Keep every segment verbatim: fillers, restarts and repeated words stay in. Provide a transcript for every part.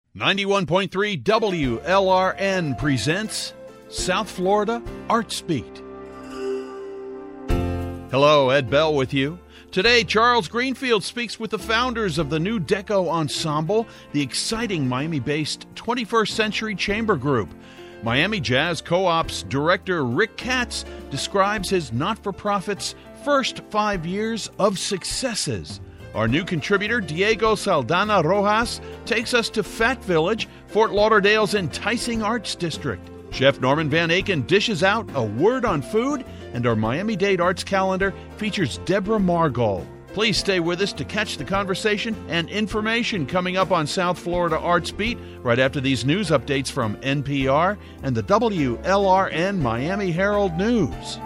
ninety-one point three W L R N presents South Florida Arts Beat. Hello, Ed Bell with you. Today, Charles Greenfield speaks with the founders of the New Deco Ensemble, the exciting Miami-based twenty-first century chamber group. Miami Jazz Co-op's director Rick Katz describes his not-for-profit's first five years of successes. Our new contributor, Diego Saldana Rojas, takes us to Fat Village, Fort Lauderdale's enticing arts district. Chef Norman Van Aken dishes out a word on food, and our Miami-Dade Arts Calendar features Deborah Margol. Please stay with us to catch the conversation and information coming up on South Florida Arts Beat right after these news updates from N P R and the W L R N Miami Herald News.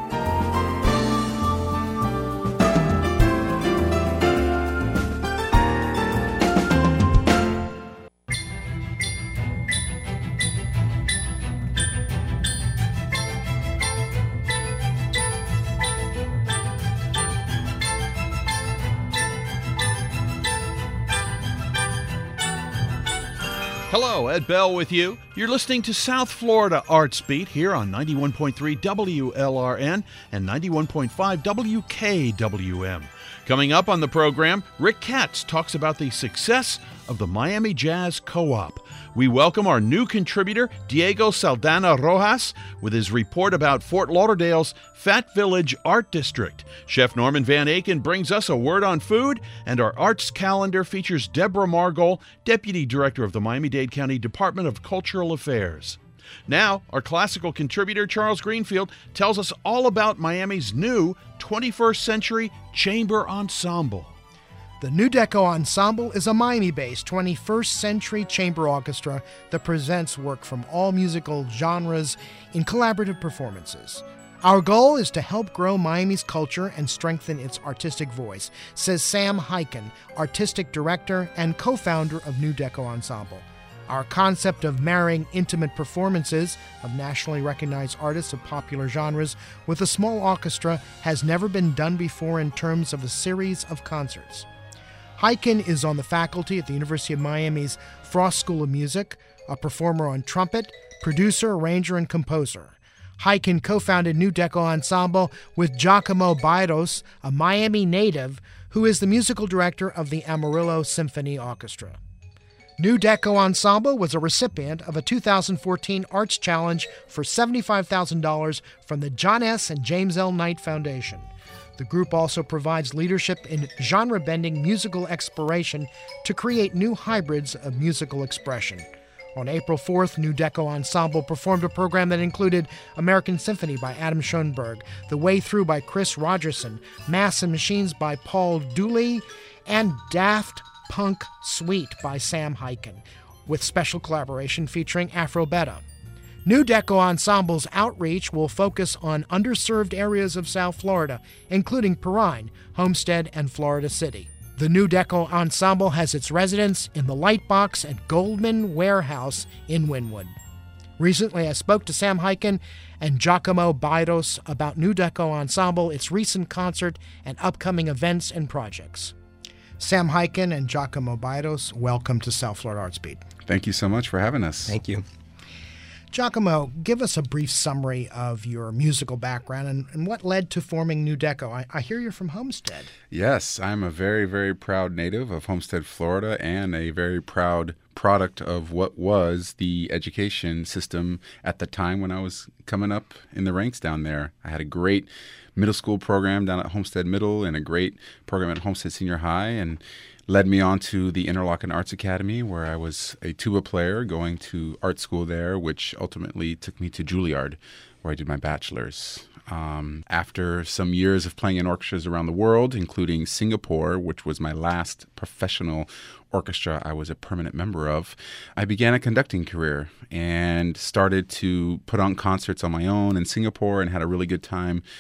Hello, Ed Bell with you. You're listening to South Florida Arts Beat here on ninety-one point three W L R N and ninety-one point five W K W M. Coming up on the program, Rick Katz talks about the success of the Miami Jazz Co-op. We welcome our new contributor, Diego Saldana Rojas, with his report about Fort Lauderdale's Fat Village Art District. Chef Norman Van Aken brings us a word on food, and our arts calendar features Deborah Margol, Deputy Director of the Miami-Dade County Department of Cultural Affairs. Now, our classical contributor, Charles Greenfield, tells us all about Miami's new twenty-first century chamber ensemble. The New Deco Ensemble is a Miami-based twenty-first century chamber orchestra that presents work from all musical genres in collaborative performances. Our goal is to help grow Miami's culture and strengthen its artistic voice, says Sam Hyken, artistic director and co-founder of New Deco Ensemble. Our concept of marrying intimate performances of nationally recognized artists of popular genres with a small orchestra has never been done before in terms of a series of concerts. Hyken is on the faculty at the University of Miami's Frost School of Music, a performer on trumpet, producer, arranger, and composer. Hyken co-founded New Deco Ensemble with Giacomo Bairos, a Miami native, who is the musical director of the Amarillo Symphony Orchestra. New Deco Ensemble was a recipient of a two thousand fourteen Arts Challenge for seventy-five thousand dollars from the John S. and James L. Knight Foundation. The group also provides leadership in genre-bending musical exploration to create new hybrids of musical expression. On April fourth, New Deco Ensemble performed a program that included American Symphony by Adam Schoenberg, The Way Through by Chris Rogerson, Mass and Machines by Paul Dooley, and Daft Punk Suite by Sam Hyken, with special collaboration featuring Afro Beta. New Deco Ensemble's outreach will focus on underserved areas of South Florida, including Perrine, Homestead, and Florida City. The New Deco Ensemble has its residence in the Lightbox at Goldman Warehouse in Wynwood. Recently, I spoke to Sam Hyken and Giacomo Bairos about New Deco Ensemble, its recent concert, and upcoming events and projects. Sam Hyken and Giacomo Bairos, welcome to South Florida Arts Beat. Thank you so much for having us. Thank you. Giacomo, give us a brief summary of your musical background and, and what led to forming New Deco. I, I hear you're from Homestead. Yes, I'm a very, very proud native of Homestead, Florida, and a very proud product of what was the education system at the time when I was coming up in the ranks down there. I had a great middle school program down at Homestead Middle and a great program at Homestead Senior High, and led me on to the Interlochen Arts Academy, where I was a tuba player going to art school there, which ultimately took me to Juilliard, where I did my bachelor's. Um, after some years of playing in orchestras around the world, including Singapore, which was my last professional orchestra I was a permanent member of, I began a conducting career and started to put on concerts on my own in Singapore and had a really good time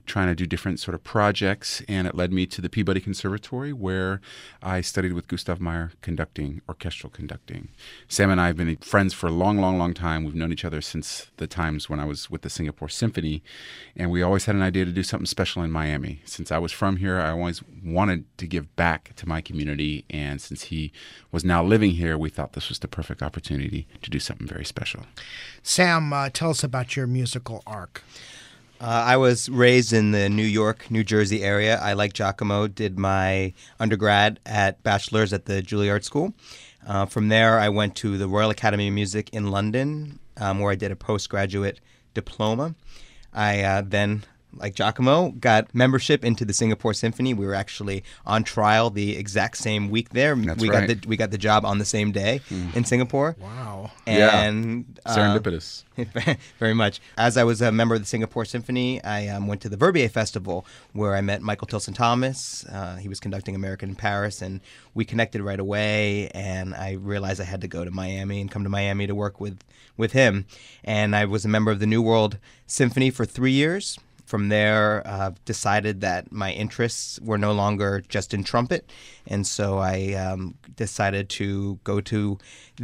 trying to do different sort of projects, and it led me to the Peabody Conservatory, where I studied with Gustav Meyer conducting, orchestral conducting. Sam and I have been friends for a long, long, long time. We've known each other since the times when I was with the Singapore Symphony, and we always had an idea to do something special in Miami. Since I was from here, I always wanted to give back to my community, and since he was now living here, we thought this was the perfect opportunity to do something very special. Sam, uh, tell us about your musical arc. Uh, I was raised in the New York, New Jersey area. I, like Giacomo, did my undergrad at bachelor's at the Juilliard School. Uh, from there, I went to the Royal Academy of Music in London, um, where I did a postgraduate diploma. I uh, then, like Giacomo, got membership into the Singapore Symphony. We were actually on trial the exact same week there. That's we right. got the we got the job on the same day mm. in Singapore. Wow. And yeah. Serendipitous. Uh, very much. As I was a member of the Singapore Symphony, I um, went to the Verbier Festival, where I met Michael Tilson Thomas. Uh, he was conducting American in Paris, and we connected right away. And I realized I had to go to Miami and come to Miami to work with, with him. And I was a member of the New World Symphony for three years. From there, uh, decided that my interests were no longer just in trumpet, and so I um, decided to go to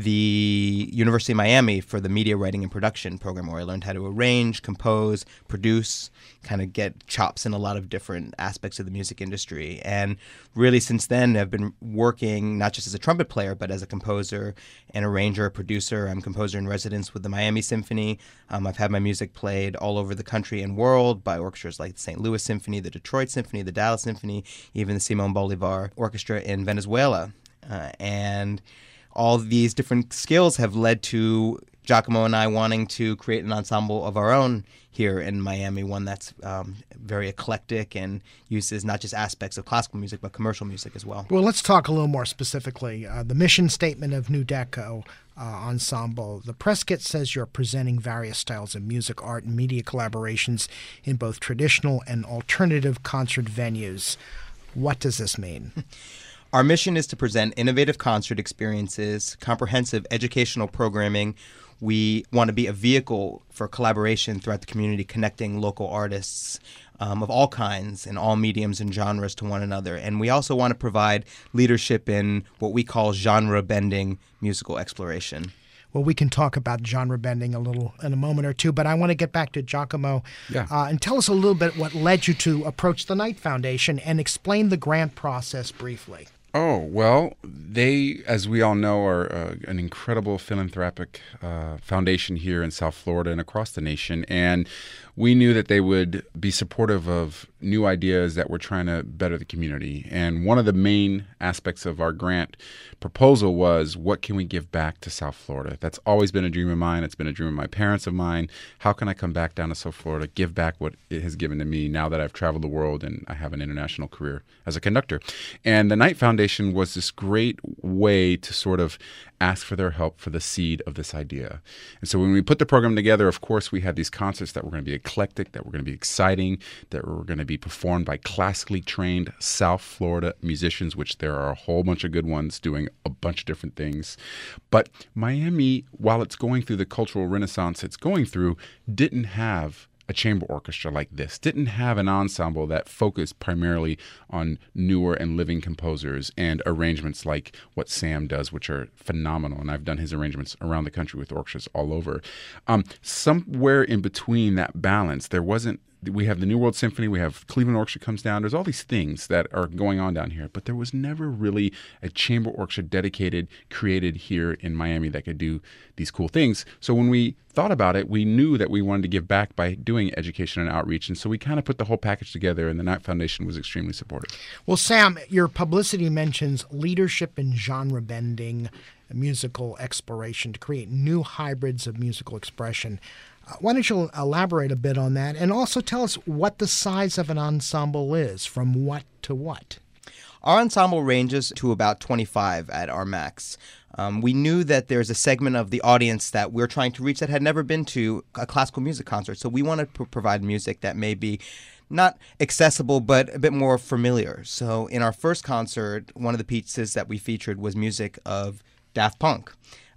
the University of Miami for the media writing and production program, where I learned how to arrange, compose, produce, kind of get chops in a lot of different aspects of the music industry. And really, since then, I've been working not just as a trumpet player, but as a composer, an arranger, a producer. I'm composer in residence with the Miami Symphony. Um, I've had my music played all over the country and world by orchestras like the Saint Louis Symphony, the Detroit Symphony, the Dallas Symphony, even the Simon Bolivar Orchestra in Venezuela. Uh, and all these different skills have led to Giacomo and I wanting to create an ensemble of our own here in Miami, one that's um, very eclectic and uses not just aspects of classical music, but commercial music as well. Well, let's talk a little more specifically. Uh, the mission statement of New Deco uh, Ensemble. The press kit says you're presenting various styles of music, art, and media collaborations in both traditional and alternative concert venues. What does this mean? Our mission is to present innovative concert experiences, comprehensive educational programming. We want to be a vehicle for collaboration throughout the community, connecting local artists um, of all kinds and all mediums and genres to one another. And we also want to provide leadership in what we call genre-bending musical exploration. Well, we can talk about genre bending a little in a moment or two, but I want to get back to Giacomo yeah. uh, and tell us a little bit what led you to approach the Knight Foundation and explain the grant process briefly. Oh, well, they, as we all know, are uh, an incredible philanthropic uh, foundation here in South Florida and across the nation. And we knew that they would be supportive of new ideas that were trying to better the community. And one of the main aspects of our grant proposal was, what can we give back to South Florida? That's always been a dream of mine. It's been a dream of my parents of mine. How can I come back down to South Florida, give back what it has given to me now that I've traveled the world and I have an international career as a conductor? And the Knight Foundation was this great way to sort of ask for their help for the seed of this idea. And so when we put the program together, of course, we had these concerts that were going to be eclectic, that were going to be exciting, that were going to be performed by classically trained South Florida musicians, which there are a whole bunch of good ones doing a bunch of different things. But Miami, while it's going through the cultural renaissance it's going through, didn't have a chamber orchestra like this, didn't have an ensemble that focused primarily on newer and living composers and arrangements like what Sam does, which are phenomenal. And I've done his arrangements around the country with orchestras all over. Um, somewhere in between that balance, there wasn't we have the New World Symphony, we have Cleveland Orchestra comes down. There's all these things that are going on down here, but there was never really a chamber orchestra dedicated, created here in Miami that could do these cool things. So when we thought about it, we knew that we wanted to give back by doing education and outreach, and so we kind of put the whole package together, and the Knight Foundation was extremely supportive. Well, Sam, your publicity mentions leadership in genre bending, musical exploration to create new hybrids of musical expression. Uh, why don't you elaborate a bit on that, and also tell us what the size of an ensemble is, from what to what? Our ensemble ranges to about twenty-five at our max. Um, we knew that there's a segment of the audience that we're trying to reach that had never been to a classical music concert, so we wanted to provide music that may be not accessible, but a bit more familiar. So in our first concert, one of the pieces that we featured was music of Daft Punk.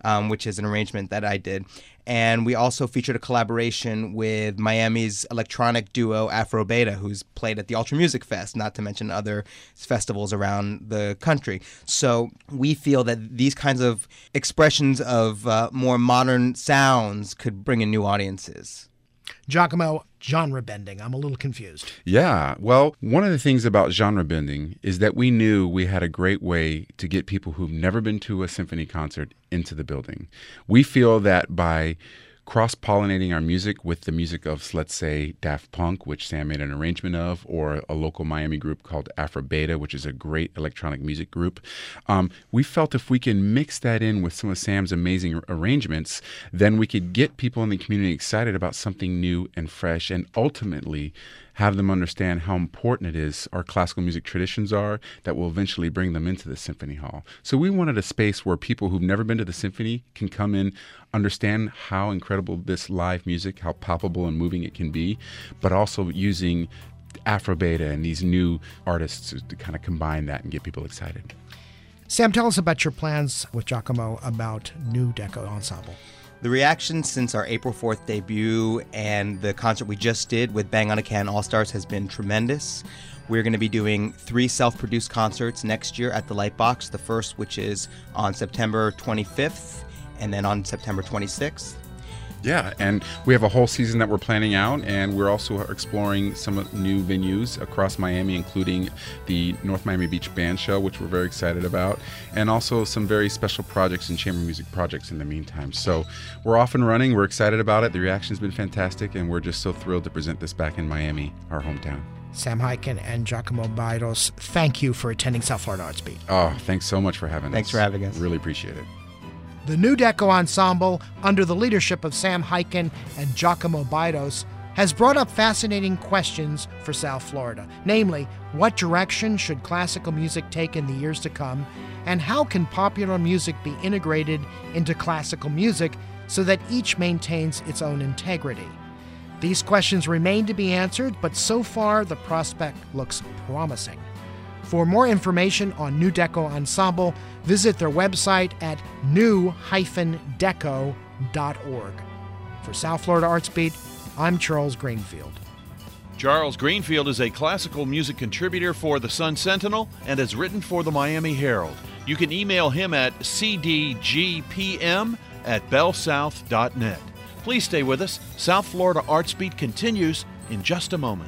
um, which is an arrangement that I did. And we also featured a collaboration with Miami's electronic duo Afro Beta, who's played at the Ultra Music Fest, not to mention other festivals around the country. So we feel that these kinds of expressions of uh, more modern sounds could bring in new audiences. Giacomo, genre bending. I'm a little confused. Yeah. Well, one of the things about genre bending is that we knew we had a great way to get people who've never been to a symphony concert into the building. We feel that by cross-pollinating our music with the music of, let's say, Daft Punk, which Sam made an arrangement of, or a local Miami group called Afro Beta, which is a great electronic music group. Um, we felt if we can mix that in with some of Sam's amazing arrangements, then we could get people in the community excited about something new and fresh, and ultimately have them understand how important it is our classical music traditions are that will eventually bring them into the symphony hall. So we wanted a space where people who've never been to the symphony can come in, understand how incredible this live music, how palpable and moving it can be, but also using Afro Beta and these new artists to, to kind of combine that and get people excited. Sam, tell us about your plans with Giacomo about New Deco Ensemble. The reaction since our April fourth debut and the concert we just did with Bang on a Can All-Stars has been tremendous. We're going to be doing three self-produced concerts next year at the Lightbox. The first, which is on September twenty-fifth, and then on September twenty-sixth. Yeah, and we have a whole season that we're planning out, and we're also exploring some new venues across Miami, including the North Miami Beach Band Show, which we're very excited about, and also some very special projects and chamber music projects in the meantime. So we're off and running. We're excited about it. The reaction's been fantastic, and we're just so thrilled to present this back in Miami, our hometown. Sam Hiken and Giacomo Baidos, thank you for attending South Florida Arts Beat. Oh, thanks so much for having Thanks us. Thanks for having us. Really appreciate it. The New Deco Ensemble, under the leadership of Sam Hiken and Giacomo Baidos, has brought up fascinating questions for South Florida. Namely, what direction should classical music take in the years to come, and how can popular music be integrated into classical music so that each maintains its own integrity? These questions remain to be answered, but so far the prospect looks promising. For more information on New Deco Ensemble, visit their website at new dash deco dot org. For South Florida Arts Beat, I'm Charles Greenfield. Charles Greenfield is a classical music contributor for the Sun Sentinel and has written for the Miami Herald. You can email him at c d g p m at bell south dot net. Please stay with us. South Florida Arts Beat continues in just a moment.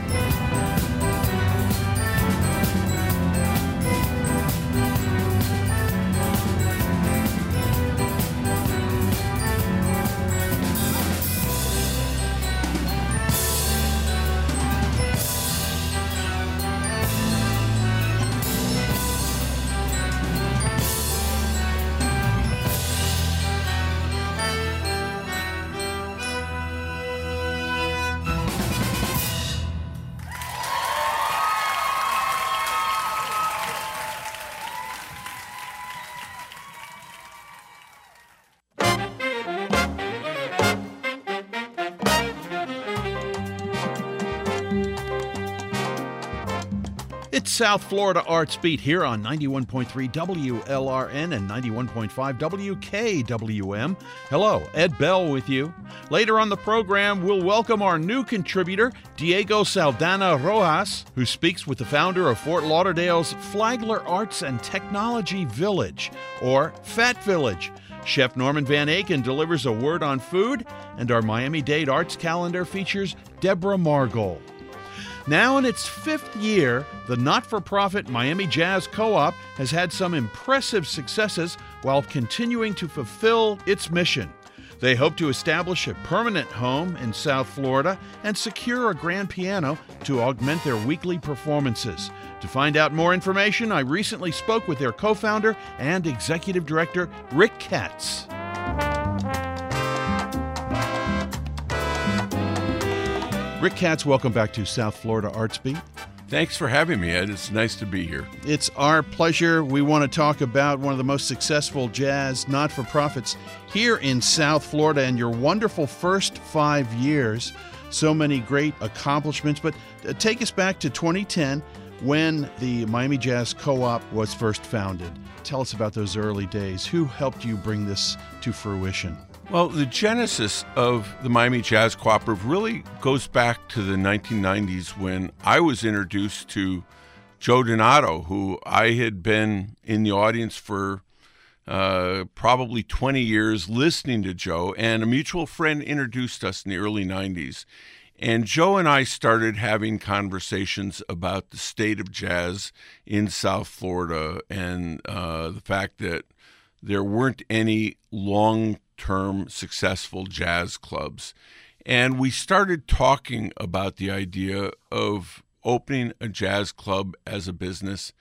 It's South Florida Arts Beat here on ninety-one point three W L R N and ninety-one point five W K W M. Hello, Ed Bell with you. Later on the program, we'll welcome our new contributor, Diego Saldana Rojas, who speaks with the founder of Fort Lauderdale's Flagler Arts and Technology Village, or Fat Village. Chef Norman Van Aken delivers a word on food, and our Miami-Dade Arts Calendar features Deborah Margold. Now in its fifth year, the not-for-profit Miami Jazz Co-op has had some impressive successes while continuing to fulfill its mission. They hope to establish a permanent home in South Florida and secure a grand piano to augment their weekly performances. To find out more information, I recently spoke with their co-founder and executive director, Rick Katz. Rick Katz, welcome back to South Florida Arts Beat. Thanks for having me, Ed. It's nice to be here. It's our pleasure. We want to talk about one of the most successful jazz not-for-profits here in South Florida and your wonderful first five years. So many great accomplishments. But take us back to twenty ten. when the Miami Jazz Co-op was first founded. Tell us about those early days. Who helped you bring this to fruition? Well, the genesis of the Miami Jazz Cooperative really goes back to the nineteen nineties when I was introduced to Joe Donato, who I had been in the audience for uh, probably twenty years listening to Joe, and a mutual friend introduced us in the early nineties. And Joe and I started having conversations about the state of jazz in South Florida and uh, the fact that there weren't any long-term successful jazz clubs. And we started talking about the idea of opening a jazz club as a business.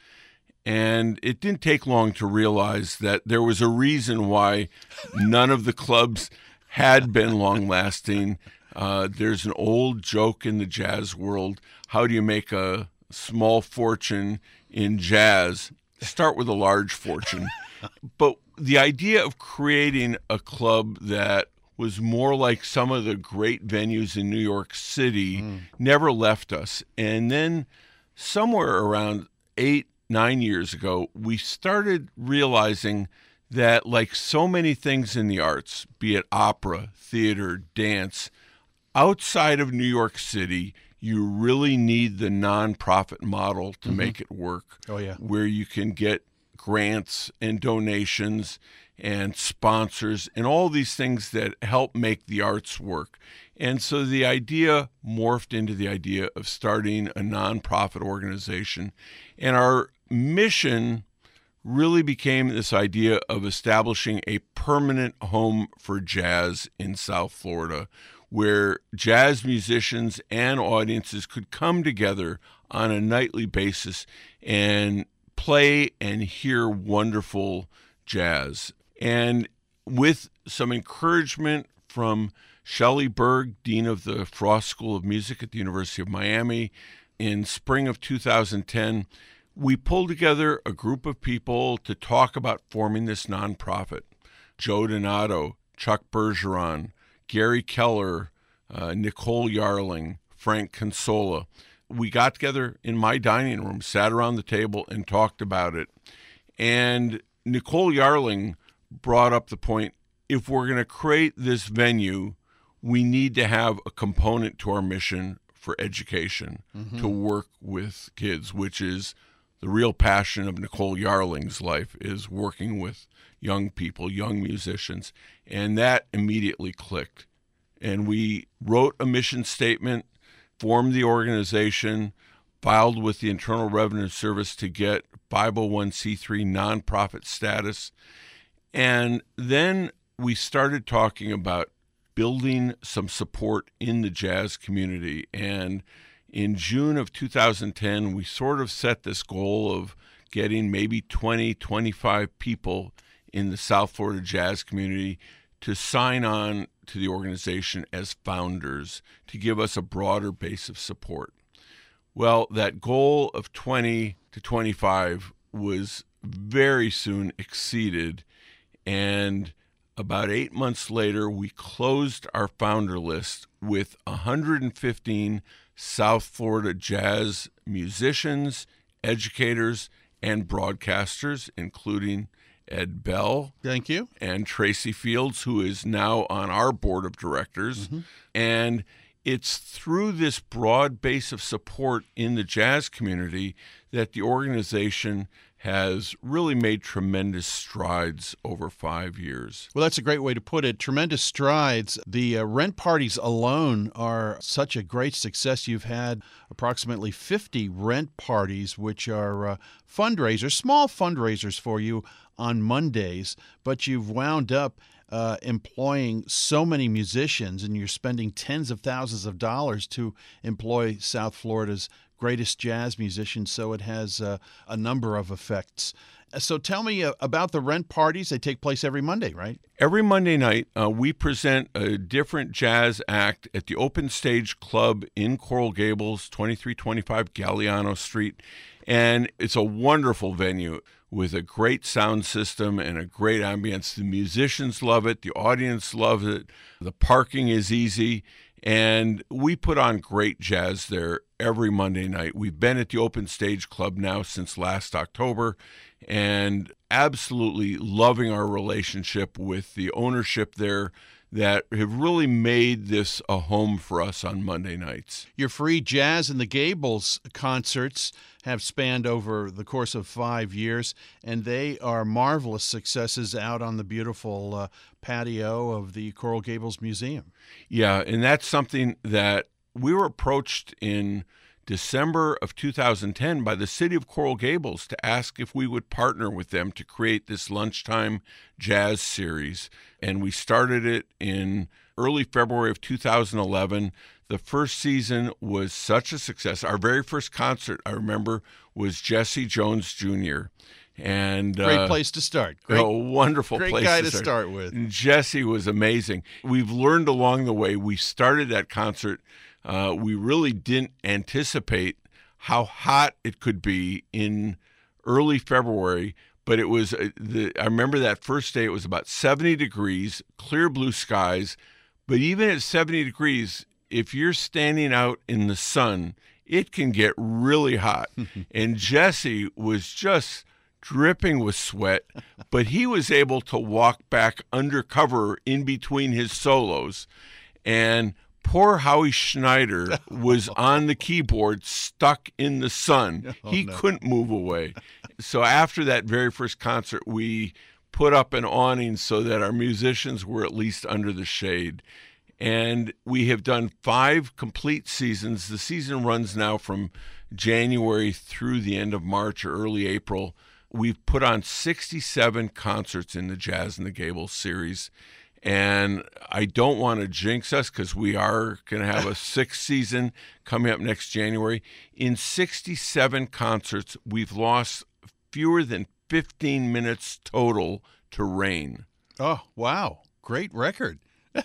And it didn't take long to realize that there was a reason why none of the clubs had been long-lasting. Uh, there's an old joke in the jazz world. How do you make a small fortune in jazz? Start with a large fortune. But the idea of creating a club that was more like some of the great venues in New York City mm. never left us. And then somewhere around eight, nine years ago, we started realizing that, like so many things in the arts, be it opera, theater, dance, outside of New York City, you really need the nonprofit model to mm-hmm. make it work. Oh, yeah. Where you can get grants and donations and sponsors and all these things that help make the arts work. And so the idea morphed into the idea of starting a nonprofit organization. And our mission really became this idea of establishing a permanent home for jazz in South Florida, where jazz musicians and audiences could come together on a nightly basis and play and hear wonderful jazz. And with some encouragement from Shelley Berg, Dean of the Frost School of Music at the University of Miami, in spring of two thousand ten, we pulled together a group of people to talk about forming this nonprofit. Joe Donato, Chuck Bergeron, Gary Keller, uh, Nicole Yarling, Frank Consola. We got together in my dining room, sat around the table, and talked about it. And Nicole Yarling brought up the point, if we're going to create this venue, we need to have a component to our mission for education, mm-hmm. to work with kids, which is the real passion of Nicole Yarling's life, is working with young people, young musicians. And that immediately clicked. And we wrote a mission statement, formed the organization, filed with the Internal Revenue Service to get five oh one c three nonprofit status. And then we started talking about building some support in the jazz community. And in June of two thousand ten, we sort of set this goal of getting maybe twenty, twenty-five people in the South Florida jazz community to sign on to the organization as founders, to give us a broader base of support. Well, that goal of twenty to twenty-five was very soon exceeded, and about eight months later, we closed our founder list with one hundred fifteen South Florida jazz musicians, educators, and broadcasters, including Ed Bell. Thank you. And Tracy Fields, who is now on our board of directors. Mm-hmm. And it's through this broad base of support in the jazz community that the organization has really made tremendous strides over five years. Well, that's a great way to put it. Tremendous strides. The uh, rent parties alone are such a great success. You've had approximately fifty rent parties, which are uh, fundraisers, small fundraisers for you on Mondays, but you've wound up uh, employing so many musicians, and you're spending tens of thousands of dollars to employ South Florida's greatest jazz musicians, so it has uh, a number of effects. So tell me uh, about the rent parties. They take place every Monday, right? Every Monday night, uh, we present a different jazz act at the Open Stage Club in Coral Gables, twenty-three twenty-five Galliano Street. And it's a wonderful venue with a great sound system and a great ambience. The musicians love it. The audience loves it. The parking is easy. And we put on great jazz there every Monday night. We've been at the Open Stage Club now since last October, and absolutely loving our relationship with the ownership there that have really made this a home for us on Monday nights. Your free Jazz in the Gables concerts have spanned over the course of five years, and they are marvelous successes out on the beautiful uh, patio of the Coral Gables Museum. Yeah, and that's something that we were approached in December of two thousand ten by the city of Coral Gables to ask if we would partner with them to create this lunchtime jazz series. And we started it in early February of two thousand eleven. The first season was such a success. Our very first concert, I remember, was Jesse Jones Junior And Great uh, place to start. Great, a wonderful great place guy to to start. start with. And Jesse was amazing. We've learned along the way. We started that concert. Uh, we really didn't anticipate how hot it could be in early February, but it was, uh, the, I remember that first day, it was about seventy degrees, clear blue skies, but even at seventy degrees, if you're standing out in the sun, it can get really hot. And Jesse was just dripping with sweat, but he was able to walk back undercover in between his solos, and poor Howie Schneider was on the keyboard, stuck in the sun. Oh, he no. couldn't move away. So after that very first concert, we put up an awning so that our musicians were at least under the shade. And we have done five complete seasons. The season runs now from January through the end of March or early April. We've put on sixty-seven concerts in the Jazz in the Gables series. And I don't want to jinx us because we are going to have a sixth season coming up next January. In sixty-seven concerts, we've lost fewer than fifteen minutes total to rain. Oh, wow. Great record.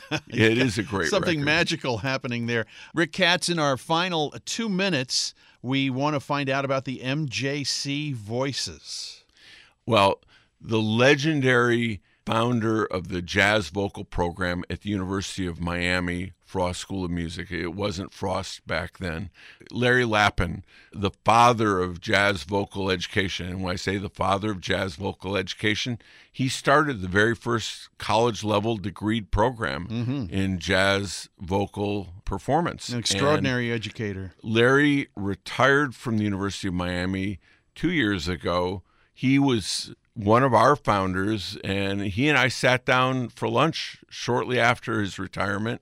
It is a great Something record. magical happening there. Rick Katz, in our final two minutes, we want to find out about the M J C Voices. Well, the legendary founder of the jazz vocal program at the University of Miami, Frost School of Music. It wasn't Frost back then. Larry Lappin, the father of jazz vocal education. And when I say the father of jazz vocal education, he started the very first college-level degreed program Mm-hmm. in jazz vocal performance. An extraordinary educator. Larry retired from the University of Miami two years ago. He was one of our founders, and he and I sat down for lunch shortly after his retirement.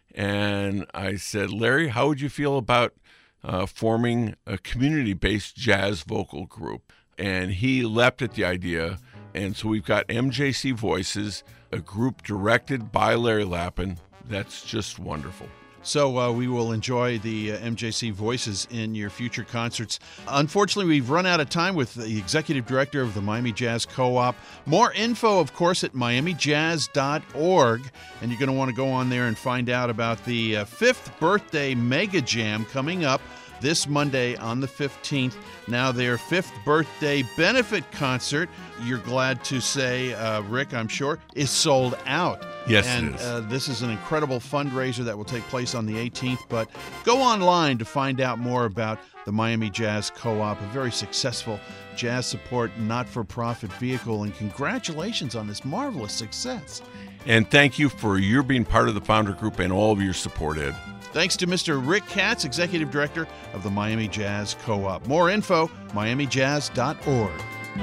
And I said, Larry, how would you feel about uh, forming a community-based jazz vocal group? And he leapt at the idea. And so we've got M J C Voices, a group directed by Larry Lappin. That's just wonderful. So uh, we will enjoy the uh, M J C Voices in your future concerts. Unfortunately, we've run out of time with the executive director of the Miami Jazz Co-op. More info, of course, at miami jazz dot org. And you're going to want to go on there and find out about the uh, fifth birthday Mega Jam coming up this Monday on the fifteenth. Now their fifth birthday benefit concert, you're glad to say, uh, Rick, I'm sure, is sold out. Yes, and, it is. Uh, this is an incredible fundraiser that will take place on the eighteenth. But go online to find out more about the Miami Jazz Co-op, a very successful jazz support not-for-profit vehicle. And congratulations on this marvelous success. And thank you for your being part of the founder group and all of your support, Ed. Thanks to Mister Rick Katz, Executive Director of the Miami Jazz Co-op. More info, miami jazz dot org.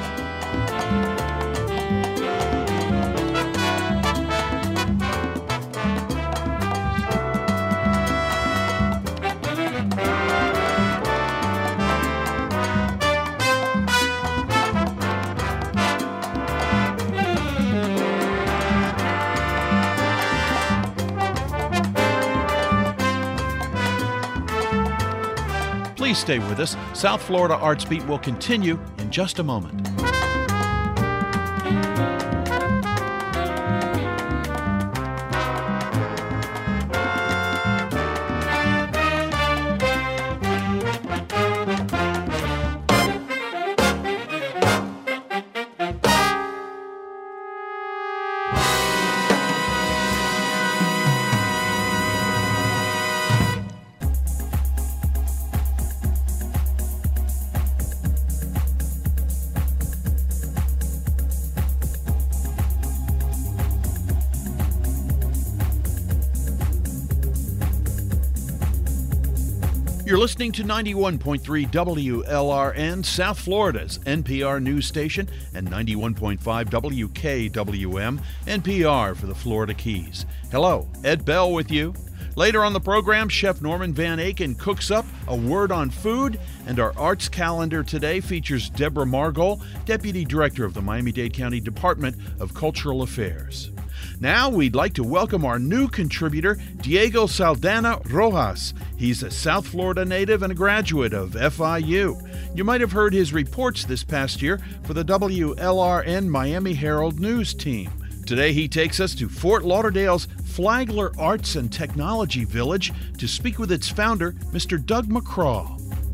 Please stay with us. South Florida Arts Beat will continue in just a moment. You're listening to ninety-one point three W L R N, South Florida's N P R news station, and ninety-one point five W K W M, N P R for the Florida Keys. Hello, Ed Bell with you. Later on the program, Chef Norman Van Aken cooks up a word on food, and our arts calendar today features Deborah Margol, Deputy Director of the Miami-Dade County Department of Cultural Affairs. Now we'd like to welcome our new contributor, Diego Saldana Rojas. He's a South Florida native and a graduate of F I U. You might have heard his reports this past year for the W L R N Miami Herald News team. Today he takes us to Fort Lauderdale's Flagler Arts and Technology Village to speak with its founder, Mister Doug McCraw.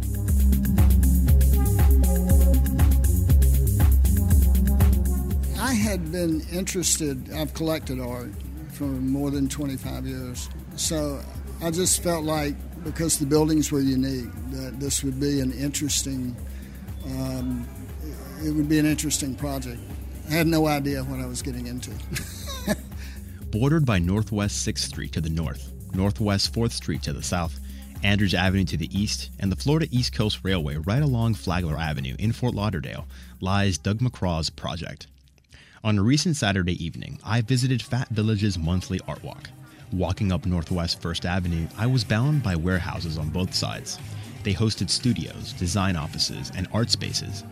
I had been interested, I've collected art for more than twenty-five years, so I just felt like, because the buildings were unique, that this would be an interesting, um, it would be an interesting project. I had no idea what I was getting into. Bordered by Northwest sixth Street to the north, Northwest fourth Street to the south, Andrews Avenue to the east, and the Florida East Coast Railway right along Flagler Avenue in Fort Lauderdale, lies Doug McCraw's project. On a recent Saturday evening, I visited Fat Village's monthly art walk. Walking up Northwest first Avenue, I was bound by warehouses on both sides. They hosted studios, design offices, and art spaces.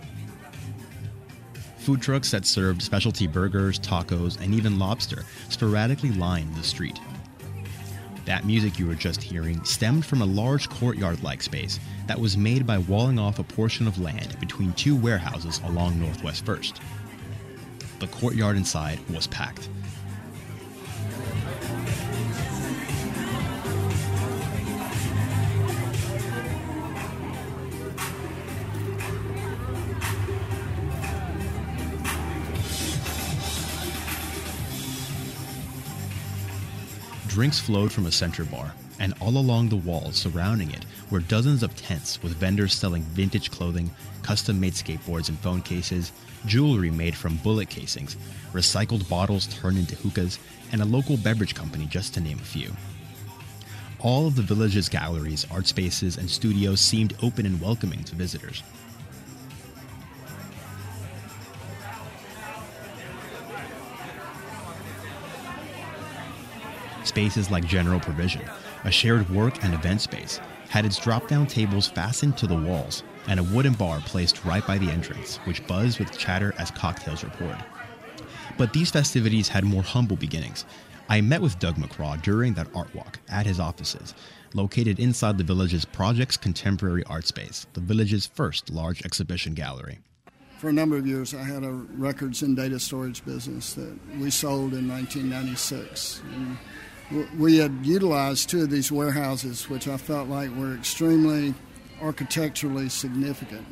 Food trucks that served specialty burgers, tacos, and even lobster sporadically lined the street. That music you were just hearing stemmed from a large courtyard-like space that was made by walling off a portion of land between two warehouses along Northwest first. The courtyard inside was packed. Drinks flowed from a center bar, and all along the walls surrounding it were dozens of tents with vendors selling vintage clothing, custom-made skateboards and phone cases, jewelry made from bullet casings, recycled bottles turned into hookahs, and a local beverage company, just to name a few. All of the village's galleries, art spaces, and studios seemed open and welcoming to visitors. Spaces like General Provision, a shared work and event space, had its drop-down tables fastened to the walls and a wooden bar placed right by the entrance, which buzzed with chatter as cocktails were poured. But these festivities had more humble beginnings. I met with Doug McCraw during that art walk at his offices, located inside the village's Projects Contemporary Art Space, the village's first large exhibition gallery. For a number of years, I had a records and data storage business that we sold in nineteen ninety-six. And we had utilized two of these warehouses, which I felt like were extremely architecturally significant.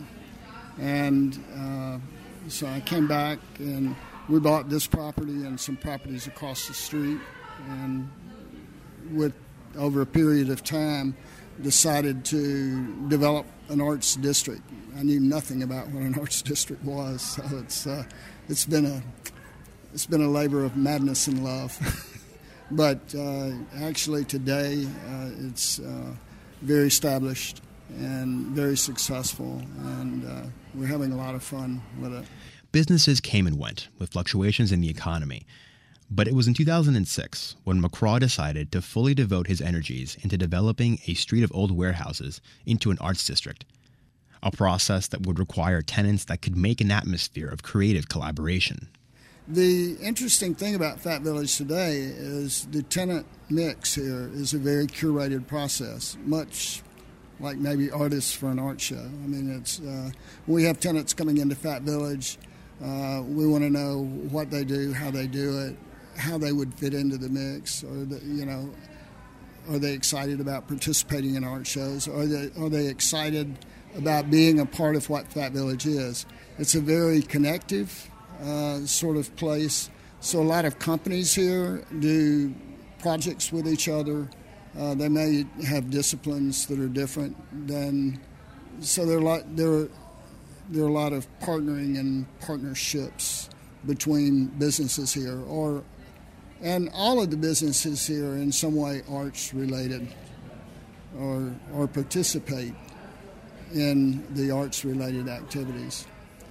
And uh, so I came back and we bought this property and some properties across the street, and with over a period of time decided to develop an arts district. I knew nothing about what an arts district was, so it's uh, it's been a it's been a labor of madness and love. But uh, actually today uh, it's uh, very established and very successful, and uh, we're having a lot of fun with it. Businesses came and went with fluctuations in the economy, but it was in two thousand six when McCraw decided to fully devote his energies into developing a street of old warehouses into an arts district, a process that would require tenants that could make an atmosphere of creative collaboration. The interesting thing about Fat Village today is the tenant mix here is a very curated process, much like maybe artists for an art show. I mean, it's uh, we have tenants coming into Fat Village. Uh, we want to know what they do, how they do it, how they would fit into the mix, or the, you know, are they excited about participating in art shows? Are they are they excited about being a part of what Fat Village is? It's a very connective Uh, sort of place. So a lot of companies here do projects with each other. Uh, they may have disciplines that are different than. So there are a lot, there there are a lot of partnering and partnerships between businesses here, or and all of the businesses here are in some way arts related. or, or participate in the arts-related activities.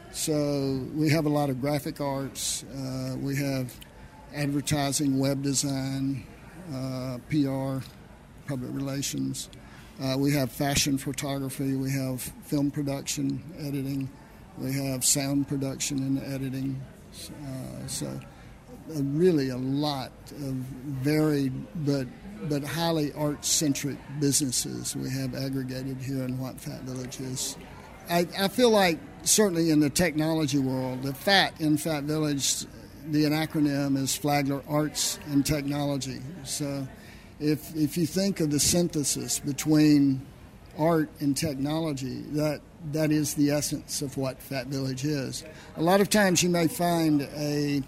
So we have a lot of graphic arts. Uh, we have advertising, web design, uh, P R, public relations. Uh, we have fashion photography. We have film production, editing. We have sound production and editing. Uh, so uh, really a lot of varied but but highly art-centric businesses we have aggregated here in what Fat Village is. I, I feel like certainly in the technology world, the FAT in Fat Village, the acronym is Flagler Arts and Technology. So if if you think of the synthesis between art and technology, that that is the essence of what Fat Village is. A lot of times you may find a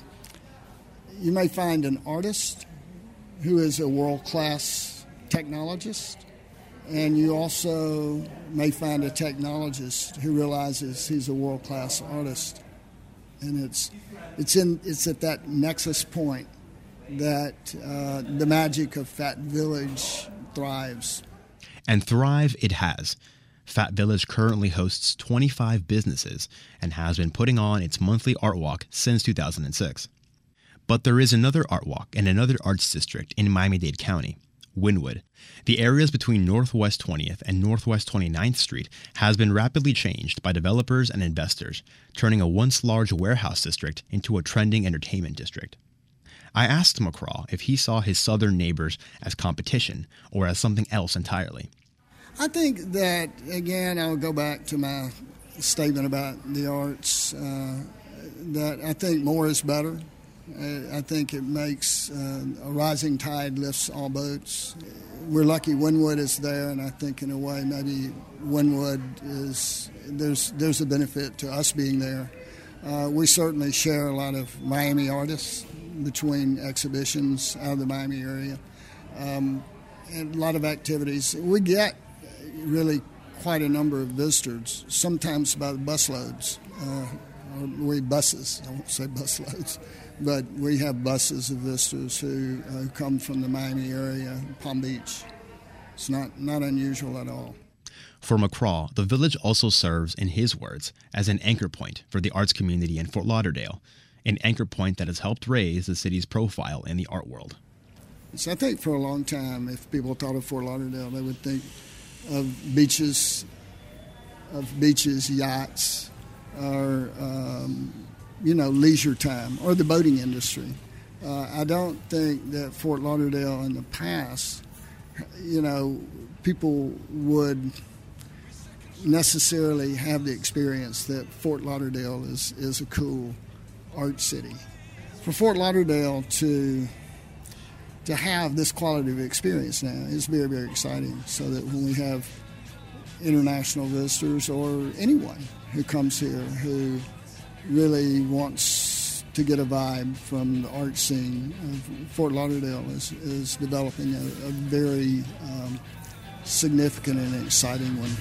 you may find an artist who is a world-class technologist, and you also may find a technologist who realizes he's a world-class artist. And it's it's in it's at that nexus point that uh, the magic of Fat Village thrives. And thrive it has. Fat Village currently hosts twenty-five businesses and has been putting on its monthly art walk since two thousand six. But there is another art walk in another arts district in Miami-Dade County, Wynwood. The areas between Northwest twentieth and Northwest twenty-ninth Street has been rapidly changed by developers and investors, turning a once large warehouse district into a trending entertainment district. I asked McCraw if he saw his southern neighbors as competition or as something else entirely. I think that, again, I'll go back to my statement about the arts, uh, that I think more is better. I think it makes uh, a rising tide lifts all boats. We're lucky Wynwood is there, and I think in a way maybe Wynwood is there's there's a benefit to us being there. Uh, we certainly share a lot of Miami artists between exhibitions out of the Miami area, um, and a lot of activities. We get really quite a number of visitors, sometimes by the busloads. Uh, or we buses, I won't say busloads. But we have buses of visitors who uh, come from the Miami area, Palm Beach. It's not, not unusual at all. For McCraw, the village also serves, in his words, as an anchor point for the arts community in Fort Lauderdale, an anchor point that has helped raise the city's profile in the art world. So I think for a long time, if people thought of Fort Lauderdale, they would think of beaches, of beaches, yachts, or um, you know, leisure time, or the boating industry. Uh, I don't think that Fort Lauderdale in the past, you know, people would necessarily have the experience that Fort Lauderdale is, is a cool art city. For Fort Lauderdale to to have this quality of experience now is very, very exciting, so that when we have international visitors or anyone who comes here who really wants to get a vibe from the art scene, uh, Fort Lauderdale is, is developing a, a very um, significant and exciting one.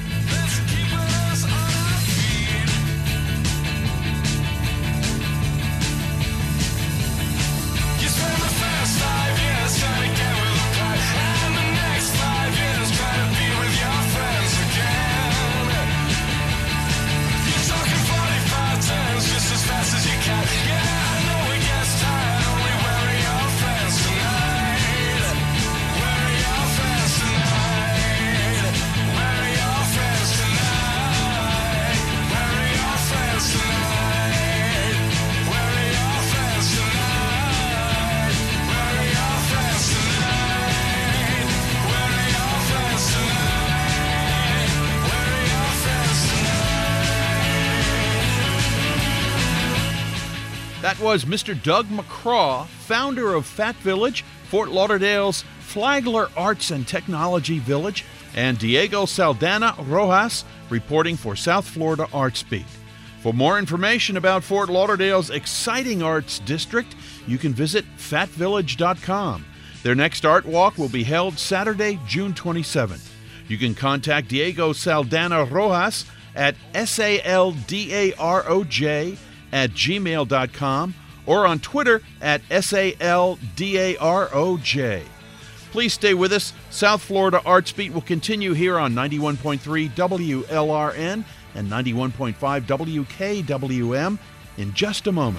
That was Mister Doug McCraw, founder of Fat Village, Fort Lauderdale's Flagler Arts and Technology Village, and Diego Saldana Rojas, reporting for South Florida ArtsBeat. For more information about Fort Lauderdale's exciting arts district, you can visit fat village dot com. Their next art walk will be held Saturday, June twenty-seventh. You can contact Diego Saldana Rojas at S A L D A R O J at gmail dot com or on Twitter at S A L D A R O J. Please stay with us. South Florida Arts Beat will continue here on ninety-one point three W L R N and ninety-one point five W K W M in just a moment.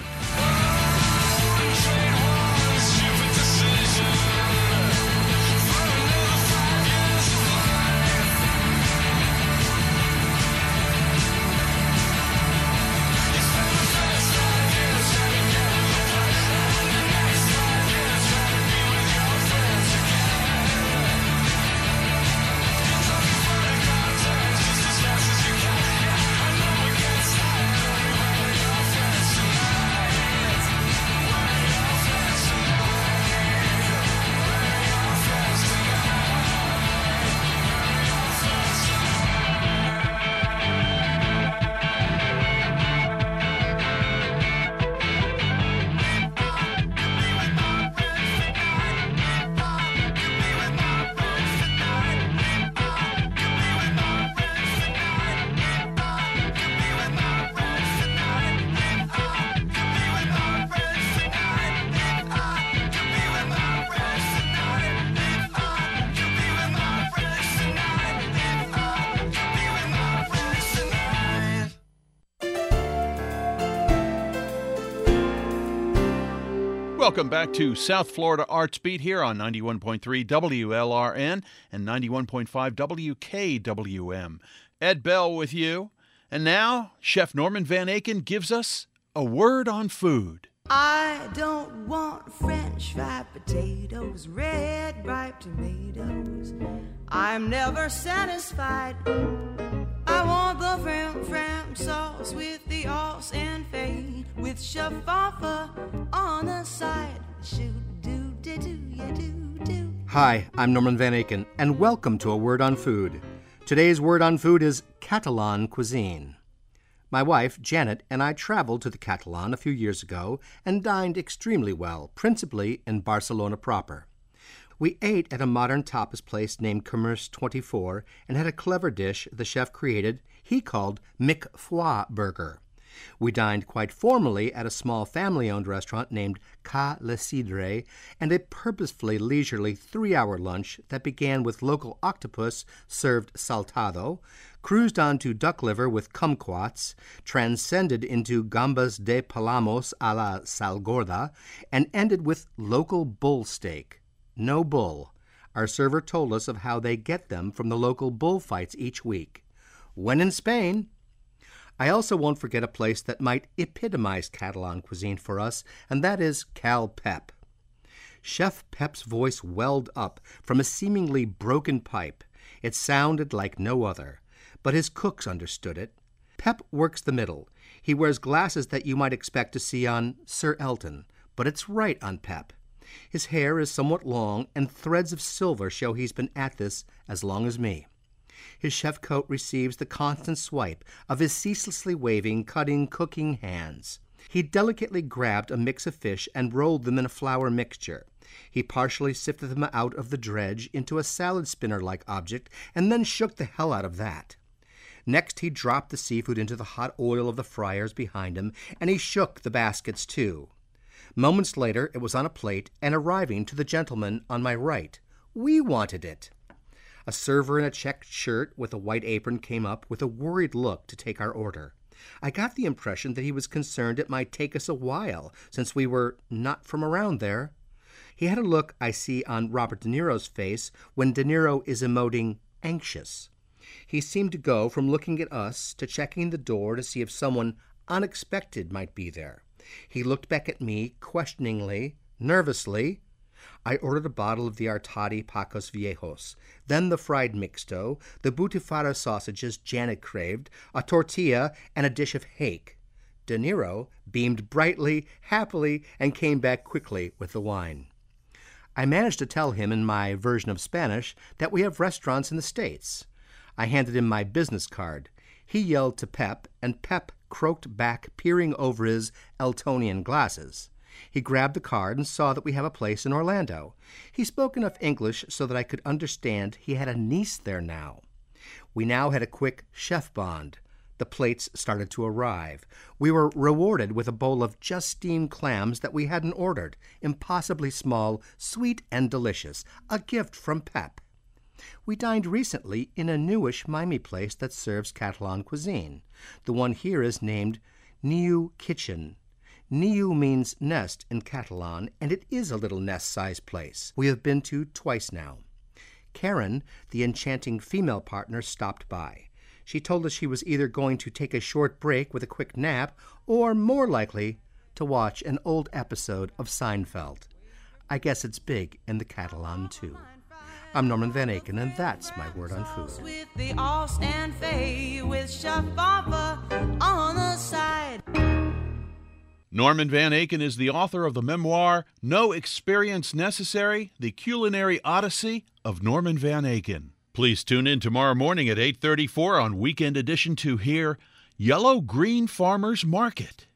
Welcome back to South Florida Arts Beat here on ninety-one point three W L R N and ninety-one point five W K W M. Ed Bell with you. And now, Chef Norman Van Aken gives us a word on food. I don't want French fried potatoes, red ripe tomatoes. I'm never satisfied. I want the fram fram sauce with the os and fade, with shaffa on the side. Shoot do do do ya do do. Hi, I'm Norman Van Aken, and welcome to A Word on Food. Today's word on food is Catalan cuisine. My wife, Janet, and I traveled to the Catalan a few years ago and dined extremely well, principally in Barcelona proper. We ate at a modern tapas place named Commerce twenty-four and had a clever dish the chef created he called Mick Foie Burger. We dined quite formally at a small family-owned restaurant named Ca Le Cidre, and a purposefully leisurely three-hour lunch that began with local octopus served saltado, cruised on to duck liver with kumquats, transcended into gambas de palamos a la salgorda, and ended with local bull steak. No bull. Our server told us of how they get them from the local bullfights each week. When in Spain... I also won't forget a place that might epitomize Catalan cuisine for us, and that is Cal Pep. Chef Pep's voice welled up from a seemingly broken pipe. It sounded like no other, but his cooks understood it. Pep works the middle. He wears glasses that you might expect to see on Sir Elton, but it's right on Pep. His hair is somewhat long, and threads of silver show he's been at this as long as me. His chef coat receives the constant swipe of his ceaselessly waving, cutting, cooking hands. He delicately grabbed a mix of fish and rolled them in a flour mixture. He partially sifted them out of the dredge into a salad spinner-like object and then shook the hell out of that. Next, he dropped the seafood into the hot oil of the fryers behind him, and he shook the baskets too. Moments later, it was on a plate and arriving to the gentleman on my right. We wanted it. A server in a checked shirt with a white apron came up with a worried look to take our order. I got the impression that he was concerned it might take us a while, since we were not from around there. He had a look I see on Robert De Niro's face when De Niro is emoting anxious. He seemed to go from looking at us to checking the door to see if someone unexpected might be there. He looked back at me questioningly, nervously. I ordered a bottle of the Artadi Pacos Viejos, then the fried mixto, the butifarra sausages Janet craved, a tortilla, and a dish of hake. De Niro beamed brightly, happily, and came back quickly with the wine. I managed to tell him in my version of Spanish that we have restaurants in the States. I handed him my business card. He yelled to Pep, and Pep croaked back, peering over his Eltonian glasses. He grabbed the card and saw that we have a place in Orlando. He spoke enough English so that I could understand he had a niece there now. We now had a quick chef bond. The plates started to arrive. We were rewarded with a bowl of just steamed clams that we hadn't ordered, impossibly small, sweet and delicious, a gift from Pep. We dined recently in a newish Miami place that serves Catalan cuisine. The one here is named Niu Kitchen. Niu means nest in Catalan, and it is a little nest-sized place we have been to twice now. Karen, the enchanting female partner, stopped by. She told us she was either going to take a short break with a quick nap or, more likely, to watch an old episode of Seinfeld. I guess it's big in the Catalan, too. I'm Norman Van Aken, and that's my word on food. With the Ost and Fay with Shafava on the side. Norman Van Aken is the author of the memoir, No Experience Necessary, The Culinary Odyssey of Norman Van Aken. Please tune in tomorrow morning at eight thirty-four on Weekend Edition to hear Yellow Green Farmers Market.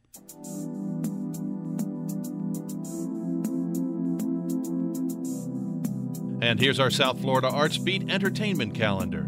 And here's our South Florida Arts Beat entertainment calendar.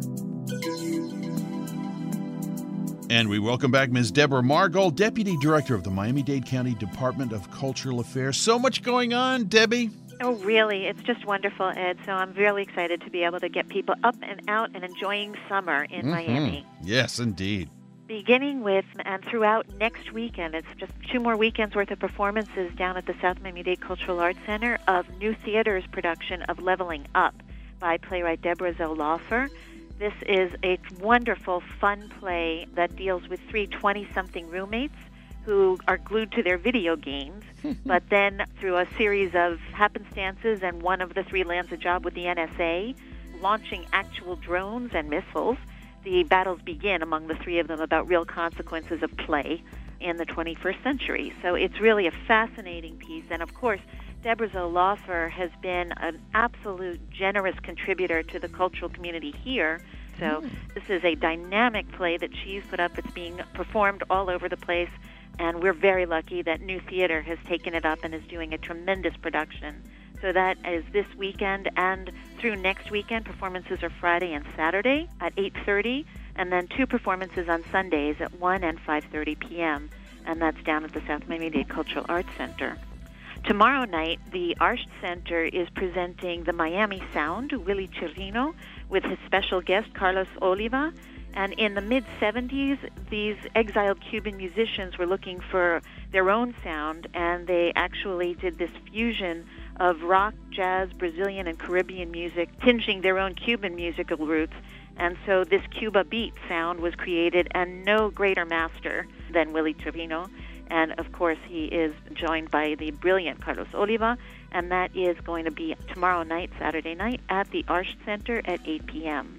And we welcome back Miz Deborah Margold, Deputy Director of the Miami-Dade County Department of Cultural Affairs. So much going on, Debbie. Oh, really? It's just wonderful, Ed. So I'm really excited to be able to get people up and out and enjoying summer in mm-hmm. Miami. Yes, indeed. Beginning with and throughout next weekend, it's just two more weekends worth of performances down at the South Miami-Dade Cultural Arts Center of New Theater's production of Leveling Up by playwright Deborah Zoloffer. This is a wonderful, fun play that deals with three twenty-something roommates who are glued to their video games, but then through a series of happenstances, and one of the three lands a job with the N S A, launching actual drones and missiles, the battles begin among the three of them about real consequences of play in the twenty-first century. So it's really a fascinating piece, and of course, Deborah Zoloffer has been an absolute generous contributor to the cultural community here. So mm. this is a dynamic play that she's put up. It's being performed all over the place, and we're very lucky that New Theater has taken it up and is doing a tremendous production. So that is this weekend, and through next weekend, performances are Friday and Saturday at eight thirty, and then two performances on Sundays at one and five thirty p.m., and that's down at the South Miami-Dade Cultural Arts Center. Tomorrow night, the Arts Center is presenting the Miami Sound, Willie Chirino, with his special guest, Carlos Oliva. And in the mid-seventies, these exiled Cuban musicians were looking for their own sound, and they actually did this fusion of rock, jazz, Brazilian, and Caribbean music, tinging their own Cuban musical roots. And so this Cuba beat sound was created, and no greater master than Willie Chirino. And, of course, he is joined by the brilliant Carlos Oliva, and that is going to be tomorrow night, Saturday night, at the Arts Center at eight p.m.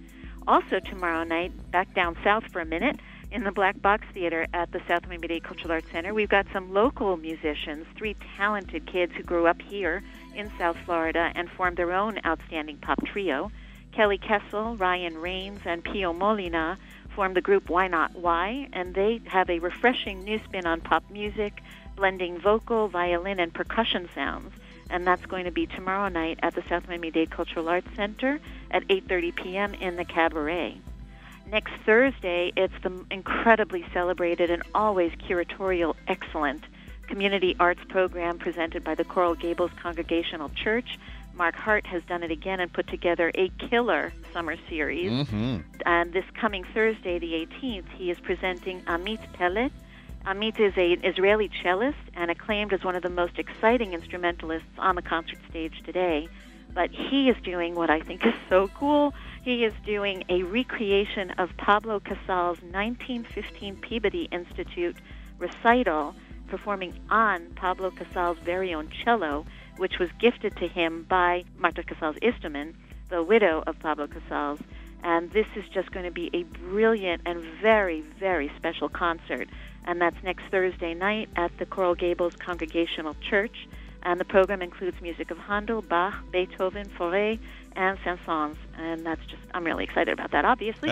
Also tomorrow night, back down south for a minute, in the Black Box Theater at the South Miami-Dade Cultural Arts Center, we've got some local musicians, three talented kids who grew up here in South Florida and formed their own outstanding pop trio. Kelly Kessel, Ryan Rains, and Pio Molina formed the group Why Not Why, and they have a refreshing new spin on pop music, blending vocal, violin, and percussion sounds. And that's going to be tomorrow night at the South Miami-Dade Cultural Arts Center at eight thirty p.m. in the Cabaret. Next Thursday, it's the incredibly celebrated and always curatorial excellent community arts program presented by the Coral Gables Congregational Church. Mark Hart has done it again and put together a killer summer series. Mm-hmm. And this coming Thursday, the eighteenth, he is presenting Amit Pellet. Amit is an Israeli cellist and acclaimed as one of the most exciting instrumentalists on the concert stage today. But he is doing what I think is so cool. He is doing a recreation of Pablo Casal's nineteen fifteen Peabody Institute recital, performing on Pablo Casal's very own cello, which was gifted to him by Marta Casals Istomin, the widow of Pablo Casals. And this is just going to be a brilliant and very, very special concert. And that's next Thursday night at the Coral Gables Congregational Church. And the program includes music of Handel, Bach, Beethoven, Fauré, and Saint-Saëns. And that's just, I'm really excited about that, obviously.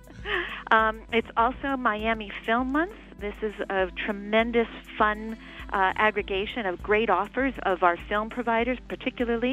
um, it's also Miami Film Month. This is a tremendous, fun uh, aggregation of great authors of our film providers, particularly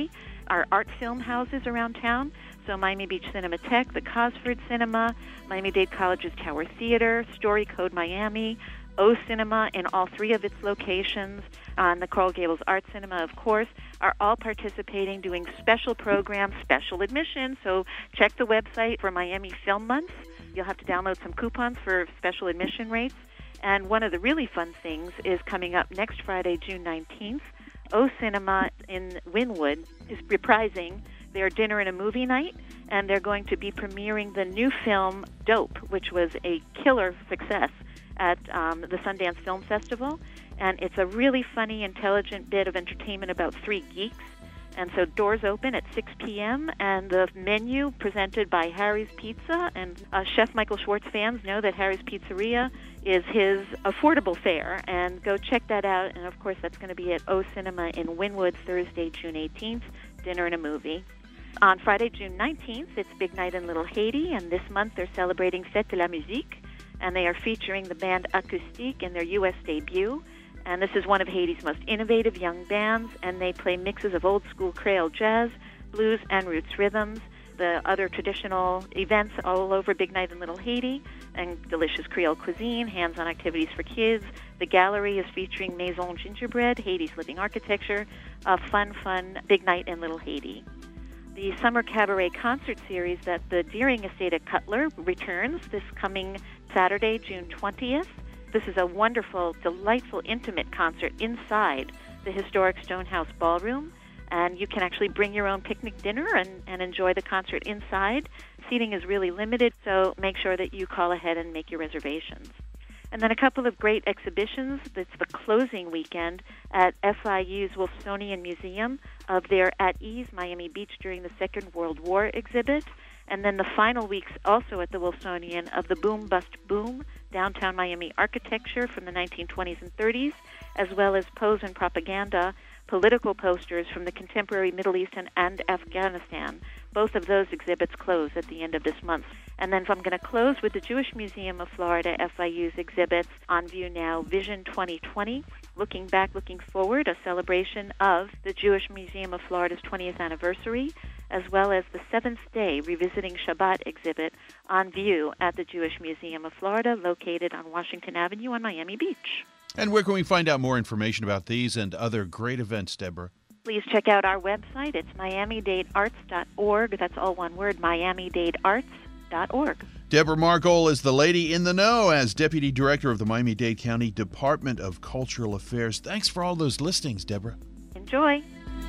our art film houses around town. So Miami Beach Cinematheque, the Cosford Cinema, Miami-Dade College's Tower Theater, Story Code Miami, O Cinema in all three of its locations, on the Coral Gables Art Cinema, of course, are all participating, doing special programs, special admission. So check the website for Miami Film Month. You'll have to download some coupons for special admission rates. And one of the really fun things is coming up next Friday, June nineteenth. O Cinema in Wynwood is reprising their dinner and a movie night, and they're going to be premiering the new film Dope, which was a killer success at um, the Sundance Film Festival. And it's a really funny, intelligent bit of entertainment about three geeks. And so doors open at six p.m., and the menu presented by Harry's Pizza. And uh, Chef Michael Schwartz fans know that Harry's Pizzeria is his affordable fare. And go check that out. And, of course, that's going to be at O Cinema in Wynwood, Thursday, June eighteenth, dinner and a movie. On Friday, June nineteenth, it's Big Night in Little Haiti, and this month they're celebrating Fête de la Musique, and they are featuring the band Acoustique in their U S debut. And this is one of Haiti's most innovative young bands, and they play mixes of old-school Creole jazz, blues, and roots rhythms, the other traditional events all over Big Night in Little Haiti, and delicious Creole cuisine, hands-on activities for kids. The gallery is featuring Maison Gingerbread, Haiti's living architecture, a fun, fun Big Night in Little Haiti. The Summer Cabaret Concert Series at the Deering Estate at Cutler returns this coming Saturday, June twentieth. This is a wonderful, delightful, intimate concert inside the historic Stonehouse Ballroom, and you can actually bring your own picnic dinner and, and enjoy the concert inside. Seating is really limited, so make sure that you call ahead and make your reservations. And then a couple of great exhibitions. It's the closing weekend at F I U's Wolfsonian Museum of their At Ease Miami Beach During the Second World War exhibit. And then the final weeks also at the Wolfsonian of the Boom Bust Boom, downtown Miami architecture from the nineteen twenties and thirties, as well as Pose and Propaganda, political posters from the contemporary Middle East and, and Afghanistan. Both of those exhibits close at the end of this month. And then I'm going to close with the Jewish Museum of Florida, F I U's exhibits on view now, Vision twenty twenty, looking back, looking forward, a celebration of the Jewish Museum of Florida's twentieth anniversary, as well as the Seventh Day Revisiting Shabbat exhibit on view at the Jewish Museum of Florida, located on Washington Avenue on Miami Beach. And where can we find out more information about these and other great events, Deborah? Please check out our website. It's miami dade arts dot org. That's all one word, miami dade arts dot org. Deborah Margol is the lady in the know as Deputy Director of the Miami-Dade County Department of Cultural Affairs. Thanks for all those listings, Deborah. Enjoy.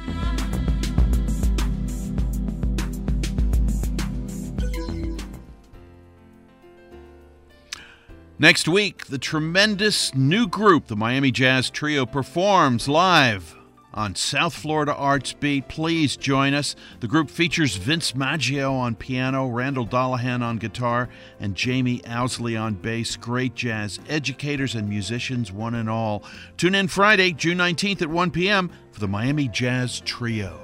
Next week, the tremendous new group, the Miami Jazz Trio, performs live on South Florida Arts Beat. Please join us. The group features Vince Maggio on piano, Randall Dollahan on guitar, and Jamie Owsley on bass. Great jazz educators and musicians, one and all. Tune in Friday, June nineteenth at one p.m. for the Miami Jazz Trio.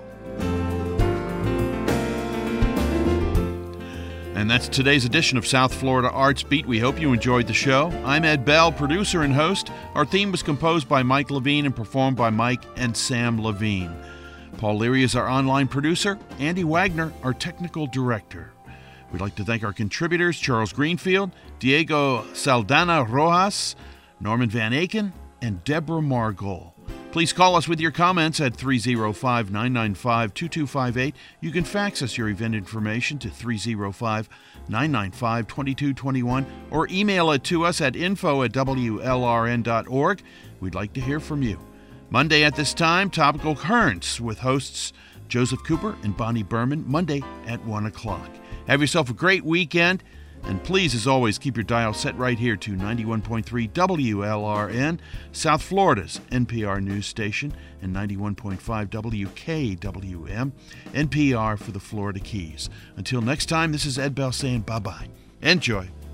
And that's today's edition of South Florida Arts Beat. We hope you enjoyed the show. I'm Ed Bell, producer and host. Our theme was composed by Mike Levine and performed by Mike and Sam Levine. Paul Leary is our online producer. Andy Wagner, our technical director. We'd like to thank our contributors, Charles Greenfield, Diego Saldana Rojas, Norman Van Aken, and Deborah Margol. Please call us with your comments at three oh five, nine nine five, two two five eight. You can fax us your event information to three oh five, nine nine five, two two two one or email it to us at info at w l r n dot org. We'd like to hear from you. Monday at this time, Topical Currents with hosts Joseph Cooper and Bonnie Berman, Monday at one o'clock. Have yourself a great weekend. And please, as always, keep your dial set right here to ninety-one point three W L R N, South Florida's N P R news station, and ninety-one point five W K W M, N P R for the Florida Keys. Until next time, this is Ed Bell saying bye-bye. Enjoy.